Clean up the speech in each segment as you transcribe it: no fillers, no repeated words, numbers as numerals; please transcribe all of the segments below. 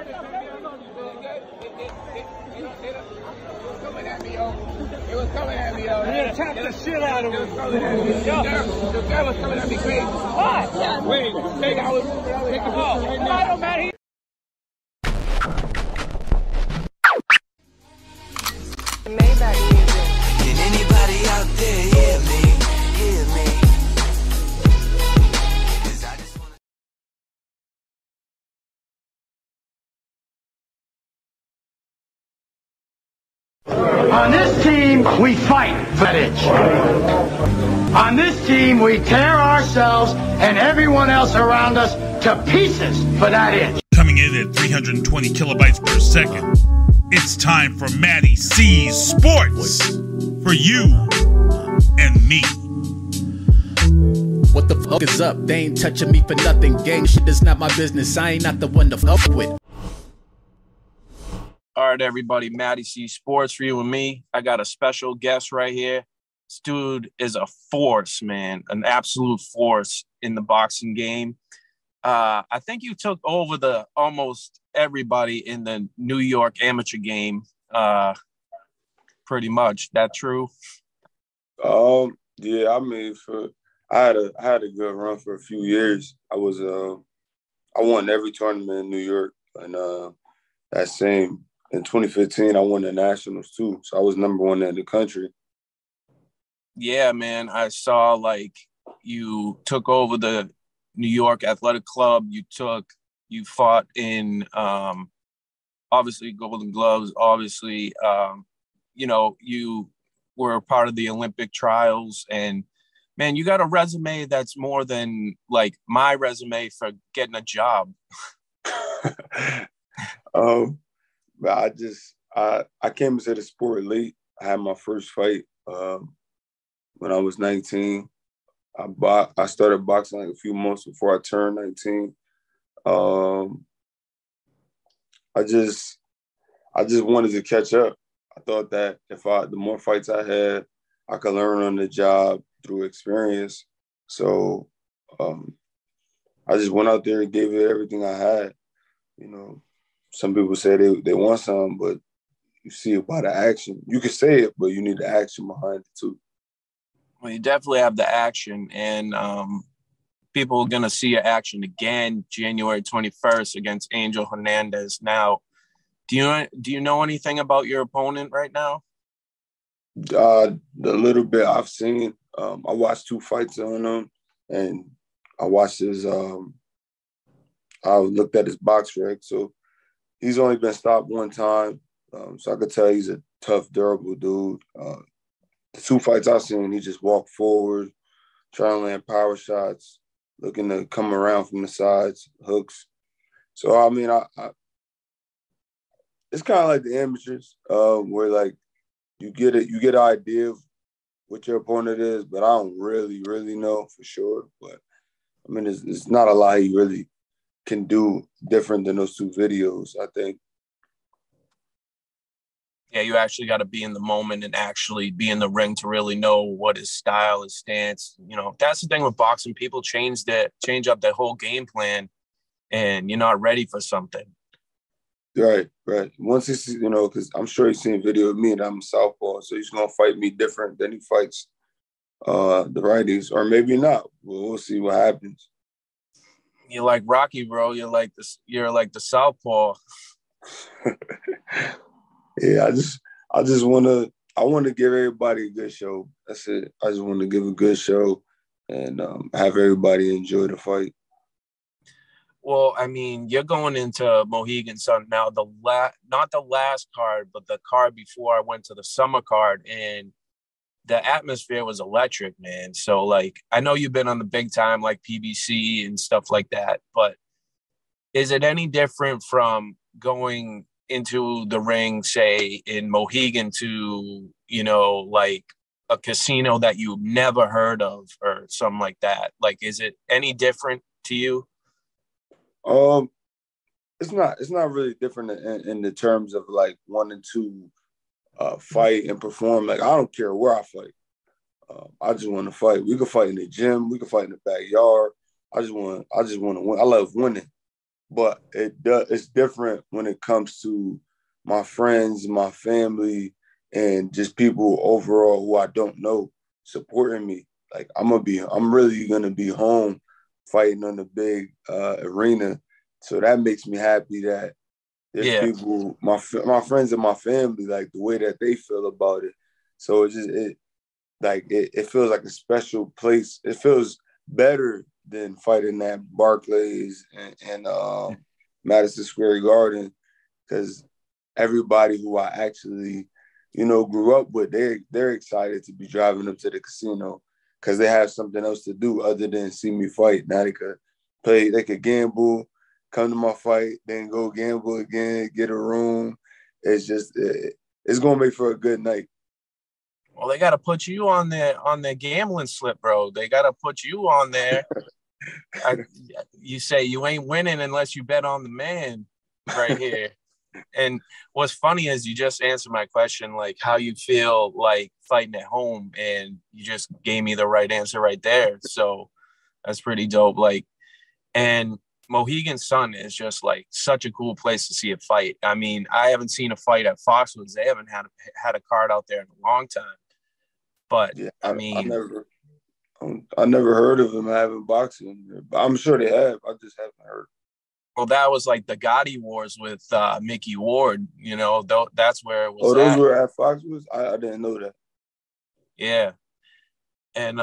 Coming at me, yo. It was coming at me, yo. You attacked the shit out of him. It was coming at me. The guy was coming at me crazy. What? Yeah. Wait, I was taking a picture right now. I don't matter. Maybach music. Can anybody out there hear me? Hear me? 'Cause I just wanna... On this team, we fight for that itch. On this team, we tear ourselves and everyone else around us to pieces for that itch. Coming in at 320 kilobytes per second, it's time for Matty C's Sports for you and me. What the fuck is up? They ain't touching me for nothing. Gang shit is not my business. I ain't not the one to fuck with. All right, everybody, Matty C Sports for you and me. I got a special guest right here. This dude is a force, man, an absolute force in the boxing game. I think you took over the almost everybody in the New York amateur game, pretty much. That true? Yeah, I mean, I had a good run for a few years. I won every tournament in New York, and in 2015, I won the nationals too. So I was number one in the country. Yeah, man. I saw like you took over the New York Athletic Club. You fought in obviously Golden Gloves. Obviously, you were a part of the Olympic trials. And man, you got a resume that's more than like my resume for getting a job. But I came into the sport late. I had my first fight when I was 19. I started boxing like a few months before I turned 19. I just wanted to catch up. I thought that the more fights I had, I could learn on the job through experience. So I just went out there and gave it everything I had. You know, some people say they want something, but you see it by the action. You can say it, but you need the action behind it too. Well, you definitely have the action, and people are going to see your action again January 21st against Angel Hernandez. Now, do you know anything about your opponent right now? The little bit I've seen. I watched 2 fights on him, and I watched his I looked at his box rec. So he's only been stopped one time. So I could tell he's a tough, durable dude. The 2 fights I've seen, he just walked forward, trying to land power shots, looking to come around from the sides, hooks. So, I mean, it's kind of like the amateurs, where, like, you get an idea of what your opponent is, but I don't really, really know for sure. But, I mean, it's not a lot he really can do different than those 2 videos, I think. Yeah, you actually got to be in the moment and actually be in the ring to really know what his style, his stance. You know, that's the thing with boxing. People change up their whole game plan, and you're not ready for something. Right. Once he sees, because I'm sure he's seen a video of me and I'm a southpaw, so he's gonna fight me different than he fights the righties, or maybe not. We'll see what happens. You're like Rocky, bro. You're like the southpaw. Yeah, I want to give everybody a good show. That's it. I just want to give a good show and have everybody enjoy the fight. Well, I mean, you're going into Mohegan Sun now, not the last card, but the card before I went to the summer card, and the atmosphere was electric, man. So, like, I know you've been on the big time, like PBC and stuff like that, but is it any different from going into the ring, say, in Mohegan to, like a casino that you've never heard of or something like that? Like, is it any different to you? It's not really different in the terms of like wanting to fight and perform. Like, I don't care where I fight. I just want to fight. We could fight in the gym. We could fight in the backyard. I just want to win. I love winning. but it's different when it comes to my friends, my family, and just people overall who I don't know supporting me. Like I'm really gonna be home fighting on the big arena, so that makes me happy that there's people, my friends and my family, like the way that they feel about it. So it feels like a special place. It feels better than fighting at Barclays and Madison Square Garden, because everybody who I actually, grew up with, they're excited to be driving up to the casino because they have something else to do other than see me fight. Now they could play, they could gamble, come to my fight, then go gamble again, get a room. It's just, it's going to make for a good night. Well, they got to put you on the gambling slip, bro. They got to put you on there. You say you ain't winning unless you bet on the man right here. And what's funny is you just answered my question, like how you feel like fighting at home, and you just gave me the right answer right there. So that's pretty dope. Like, and Mohegan Sun is just like such a cool place to see a fight. I mean, I haven't seen a fight at Foxwoods. They haven't had a card out there in a long time. But yeah, I never heard of them having boxing. I'm sure they have. I just haven't heard. Well, that was like the Gotti Wars with Mickey Ward. That's where it was. Oh, those were at Foxwoods? I didn't know that. Yeah, and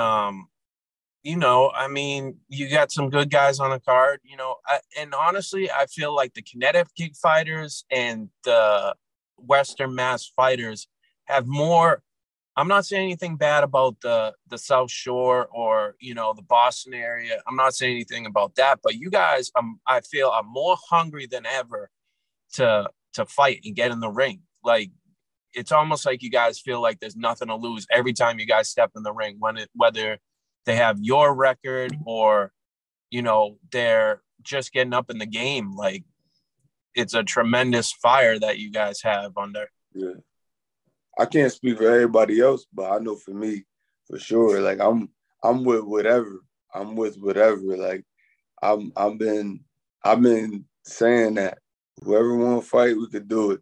I mean, you got some good guys on the card. And honestly, I feel like the Connecticut fighters and the Western Mass fighters have more. I'm not saying anything bad about the South Shore or, the Boston area. I'm not saying anything about that, but you guys, I feel I'm more hungry than ever to fight and get in the ring. Like, it's almost like you guys feel like there's nothing to lose every time you guys step in the ring, whether they have your record or, they're just getting up in the game. Like, it's a tremendous fire that you guys have under. Yeah. I can't speak for everybody else, but I know for me, for sure, like I'm with whatever. I'm with whatever. Like I've been saying that whoever want to fight, we could do it.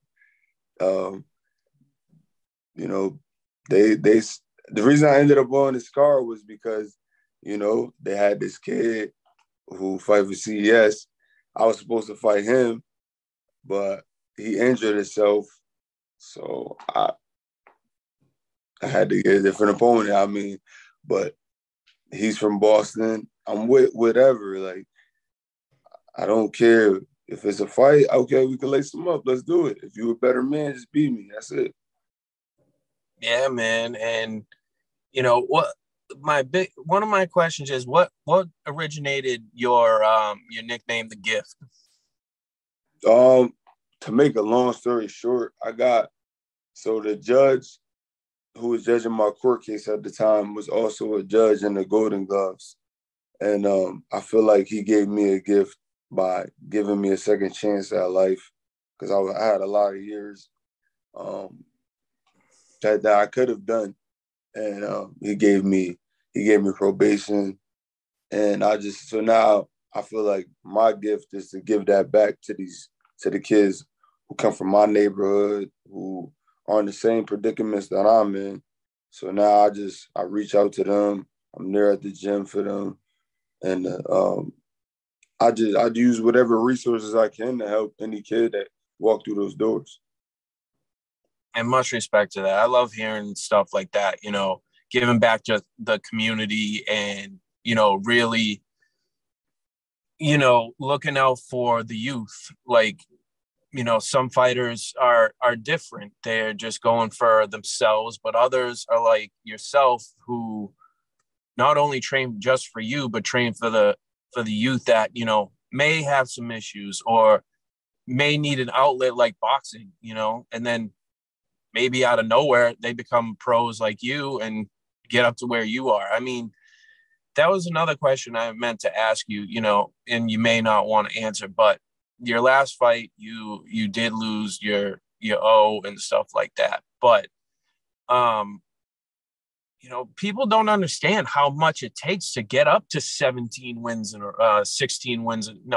The reason I ended up on this card was because, they had this kid who fight for CES. I was supposed to fight him, but he injured himself, so I had to get a different opponent. I mean, but he's from Boston. I'm with whatever. Like, I don't care if it's a fight. Okay, we can lace them up. Let's do it. If you're a better man, just beat me. That's it. Yeah, man. And one of my questions is what originated your nickname, The Gift? To make a long story short, the judge who was judging my court case at the time was also a judge in the Golden Gloves. And I feel like he gave me a gift by giving me a second chance at life, because I had a lot of years that I could have done. And he gave me probation. And so now I feel like my gift is to give that back to the kids who come from my neighborhood, who are in the same predicaments that I'm in. So now I reach out to them. I'm there at the gym for them. And I use whatever resources I can to help any kid that walk through those doors. And much respect to that. I love hearing stuff like that, giving back to the community and, really, looking out for the youth. Like, some fighters are different. They're just going for themselves, but others are like yourself, who not only train just for you, but train for the youth that, may have some issues or may need an outlet like boxing, and then maybe out of nowhere, they become pros like you and get up to where you are. I mean, that was another question I meant to ask you, and you may not want to answer, but your last fight, you did lose your O and stuff like that. But, people don't understand how much it takes to get up to 17 wins or 16 wins. No,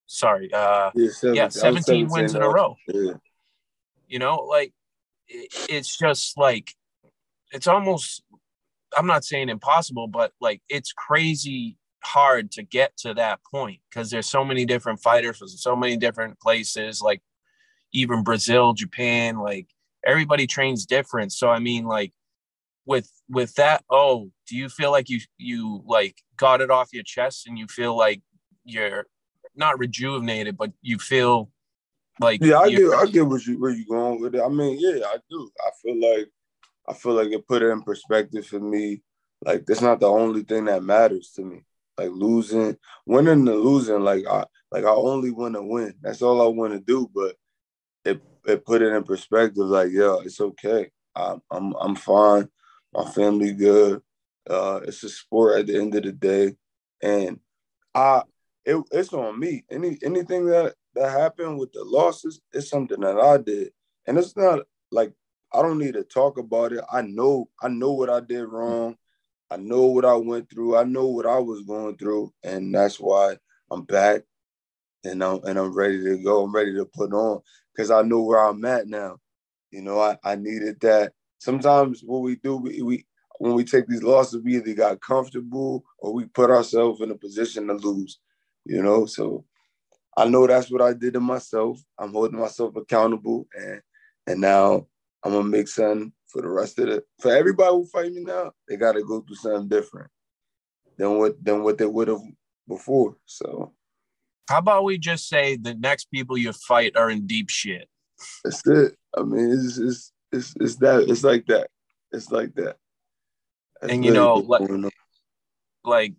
Sorry. Yeah, 17. Yeah, I was 17 wins in a row. Yeah. You know, like it's just like it's almost, I'm not saying impossible, but like it's crazy hard to get to that point because there's so many different fighters from so many different places, like even Brazil, Japan, like everybody trains different. So I mean, like with that, do you feel like you like got it off your chest and you feel like you're not rejuvenated, but you feel like I get where you going with it. I mean, yeah, I do. I feel like it put it in perspective for me. Like that's not the only thing that matters to me. Like winning and losing. Like I only want to win. That's all I want to do. But it put it in perspective. Like it's okay. I'm fine. My family good. It's a sport at the end of the day, and it's on me. Anything that happened with the losses, it's something that I did, and it's not like I don't need to talk about it. I know what I did wrong. I know what I went through. I know what I was going through, and that's why I'm back, and I'm ready to go. I'm ready to put on because I know where I'm at now. You know, I needed that. Sometimes what we do, we when we take these losses, we either got comfortable or we put ourselves in a position to lose. You know, so I know that's what I did to myself. I'm holding myself accountable, and now I'm gonna make something for the rest of for everybody who fight me now. They got to go through something different than what they would have before. So, how about we just say the next people you fight are in deep shit? That's it. I mean, it's that. It's like that. It's like that. That's and you know, like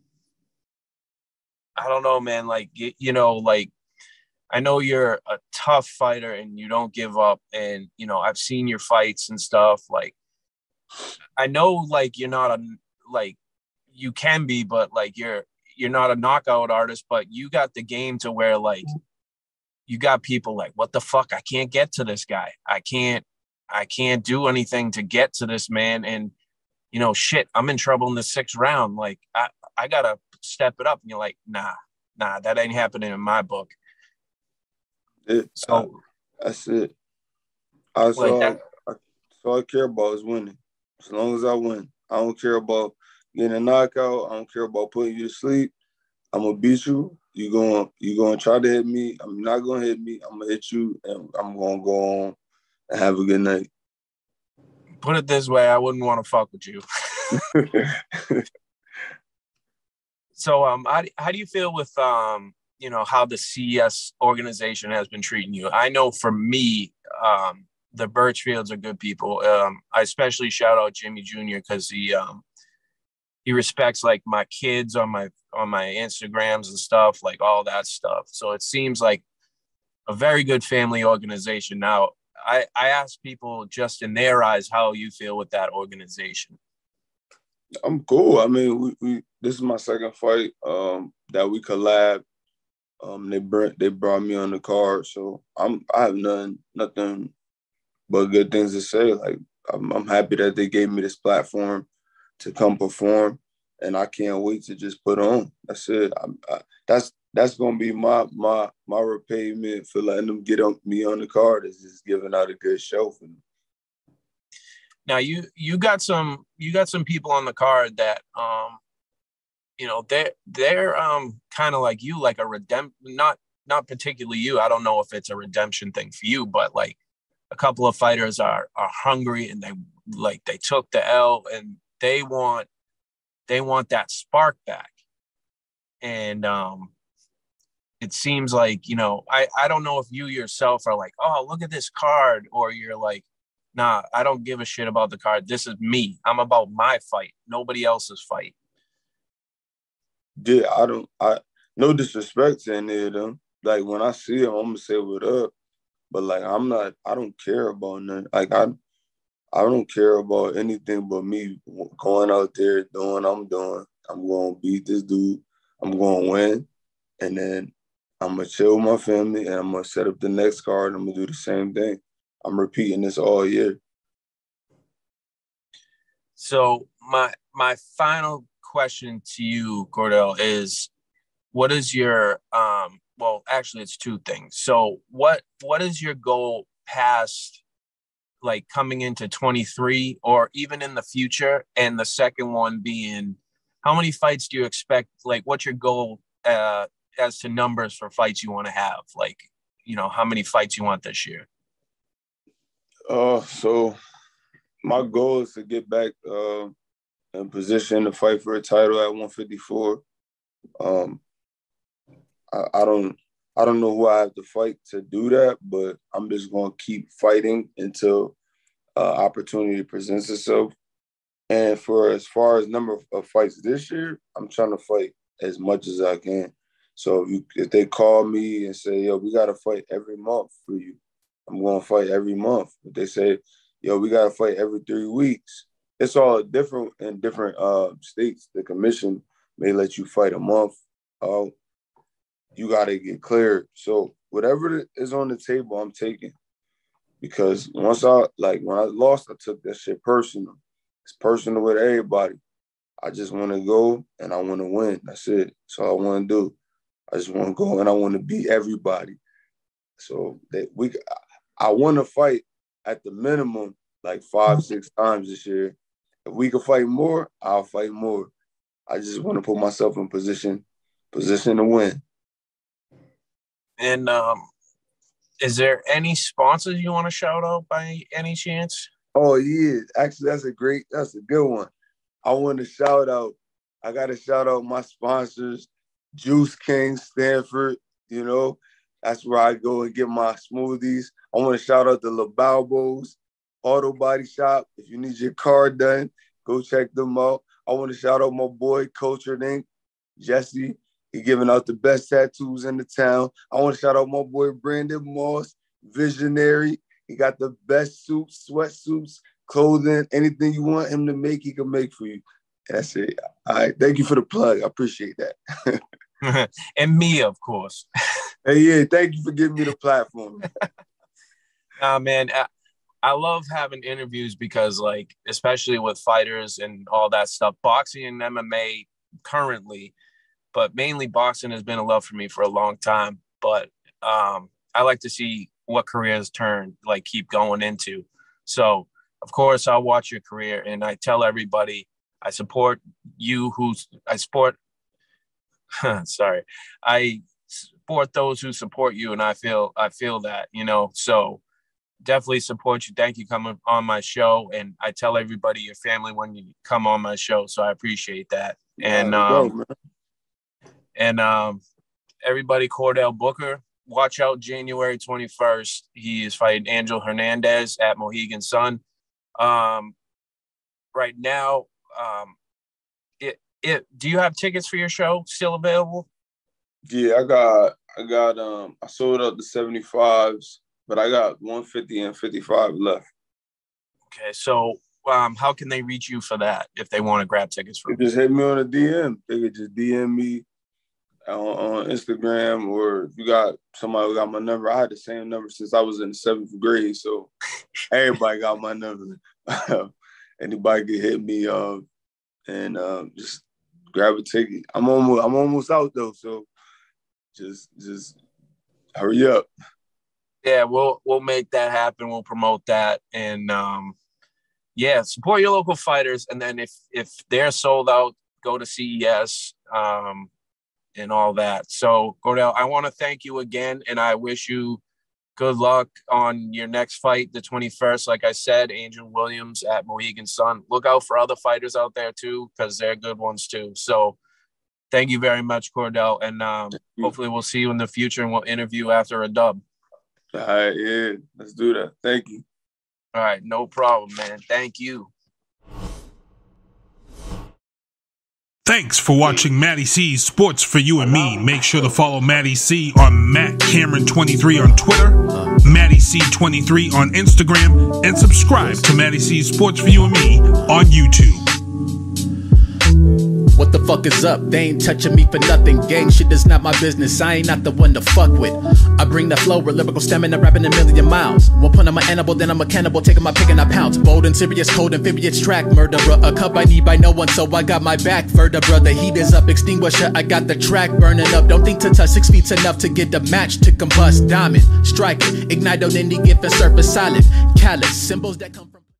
I don't know, man. Like you know, like I know you're a tough fighter and you don't give up. And, you know, I've seen your fights and stuff. Like, I know, like, you're not you can be, but like, you're not a knockout artist, but you got the game to where, like, you got people like, what the fuck? I can't get to this guy. I can't do anything to get to this man. And, you know, shit, I'm in trouble in the 6th round. Like, I got to step it up. And you're like, nah, that ain't happening in my book. So that's it. All I care about is winning. As long as I win, I don't care about getting a knockout. I don't care about putting you to sleep. I'm gonna beat you. You gonna try to hit me. I'm not gonna hit me. I'm gonna hit you, and I'm gonna go on and have a good night. Put it this way, I wouldn't want to fuck with you. So, how do you feel with you know, how the CES organization has been treating you? I know for me, the Birchfields are good people. I especially shout out Jimmy Jr. because he respects like my kids on my Instagrams and stuff, like all that stuff. So it seems like a very good family organization. Now, I ask people just in their eyes how you feel with that organization. I'm cool. I mean, we this is my second fight that we collab. They brought me on the card, so I have nothing but good things to say. Like I'm happy that they gave me this platform to come perform, and I can't wait to just put on. That's it. That's gonna be my repayment for letting them get me on the card, is just giving out a good show for me. Now you got some people on the card that you know, they're kind of like you, like a not particularly you. I don't know if it's a redemption thing for you, but like a couple of fighters are hungry and they took the L and they want that spark back. And it seems like, you know, I don't know if you yourself are like, oh, look at this card, or you're like, nah, I don't give a shit about the card. This is me. I'm about my fight, nobody else's fight. Yeah, I no disrespect to any of them. Like when I see them, I'm gonna say what up. But like I don't care about nothing. Like I don't care about anything but me going out there doing what I'm doing. I'm gonna beat this dude. I'm gonna win. And then I'm gonna chill with my family and I'm gonna set up the next card and I'm gonna do the same thing. I'm repeating this all year. So my final question to you, Cordell, is what is your well, actually it's two things. So what is your goal past, like, coming into 23 or even in the future? And the second one being, how many fights do you expect? Like, what's your goal as to numbers for fights you want to have? Like, how many fights you want this year? So my goal is to get back in position to fight for a title at 154. I don't know who I have to fight to do that, but I'm just going to keep fighting until opportunity presents itself. And for as far as number of fights this year, I'm trying to fight as much as I can. So if they call me and say, yo, we got to fight every month for you, I'm going to fight every month. If they say, yo, we got to fight every 3 weeks, it's all different in different states. The commission may let you fight a month. You got to get cleared. So whatever is on the table, I'm taking. Because when I lost, I took that shit personal. It's personal with everybody. I just want to go and I want to win. That's it. That's all I want to do. I just want to go and I want to beat everybody. So I want to fight at the minimum like 5-6 times this year. If we can fight more, I'll fight more. I just want to put myself in position to win. And is there any sponsors you want to shout out by any chance? Oh, yeah. Actually, that's a good one. I want to shout out, I got to shout out my sponsors, Juice King, Stanford, that's where I go and get my smoothies. I want to shout out the LaBalbos Auto Body Shop. If you need your car done, go check them out. I want to shout out my boy, Cultured Inc., Jesse. He giving out the best tattoos in the town. I want to shout out my boy, Brandon Moss, Visionary. He got the best suits, sweatsuits, clothing, anything you want him to make, he can make for you. And that's it. All right. Thank you for the plug. I appreciate that. And me, of course. Hey, yeah. Thank you for giving me the platform. Man, I love having interviews because, like, especially with fighters and all that stuff, boxing and MMA currently, but mainly boxing has been a love for me for a long time. But I like to see what careers keep going into. So, of course, I'll watch your career, and I tell everybody I support you I support those who support you, and I feel that, so definitely support you. Thank you coming on my show, and I tell everybody your family when you come on my show, so I appreciate that. And everybody, Cordell Booker, watch out January 21st. He is fighting Angel Hernandez at Mohegan Sun. Right now, do you have tickets for your show still available? Yeah, I sold out the 75s, but I got 150 and 55 left. Okay, so how can they reach you for that if they want to grab tickets from you? Just hit me on a DM. They could just DM me on Instagram, or if you got somebody who got my number. I had the same number since I was in the 7th grade, so everybody got my number. Anybody can hit me and just grab a ticket. I'm almost out though, so just hurry up. Yeah, we'll make that happen. We'll promote that, and support your local fighters. And then if they're sold out, go to CES and all that. So, Cordell, I want to thank you again, and I wish you good luck on your next fight, the 21st. Like I said, Angel Williams at Mohegan Sun. Look out for other fighters out there too, because they're good ones too. So thank you very much, Cordell. And hopefully we'll see you in the future, and we'll interview after a dub. All right, yeah, let's do that. Thank you. All right, no problem, man. Thank you. Thanks for watching Matty C's Sports for You and Me. Make sure to follow Matty C on Matt Cameron23 on Twitter, Matty C23 on Instagram, and subscribe to Matty C's Sports for You and Me on YouTube. What the fuck is up? They ain't touching me for nothing. Gang shit is not my business. I ain't not the one to fuck with. I bring the flow with lyrical stamina, rapping a million miles. One point I'm an animal, then I'm a cannibal, taking my pick and I pounce. Bold and serious, cold amphibious track murderer. A cup I need by no one, so I got my back vertebra. The heat is up, extinguisher, I got the track burning up. Don't think to touch 6 feet's enough to get the match to combust. Diamond, strike it, ignite on any given surface solid. Callous, symbols that come from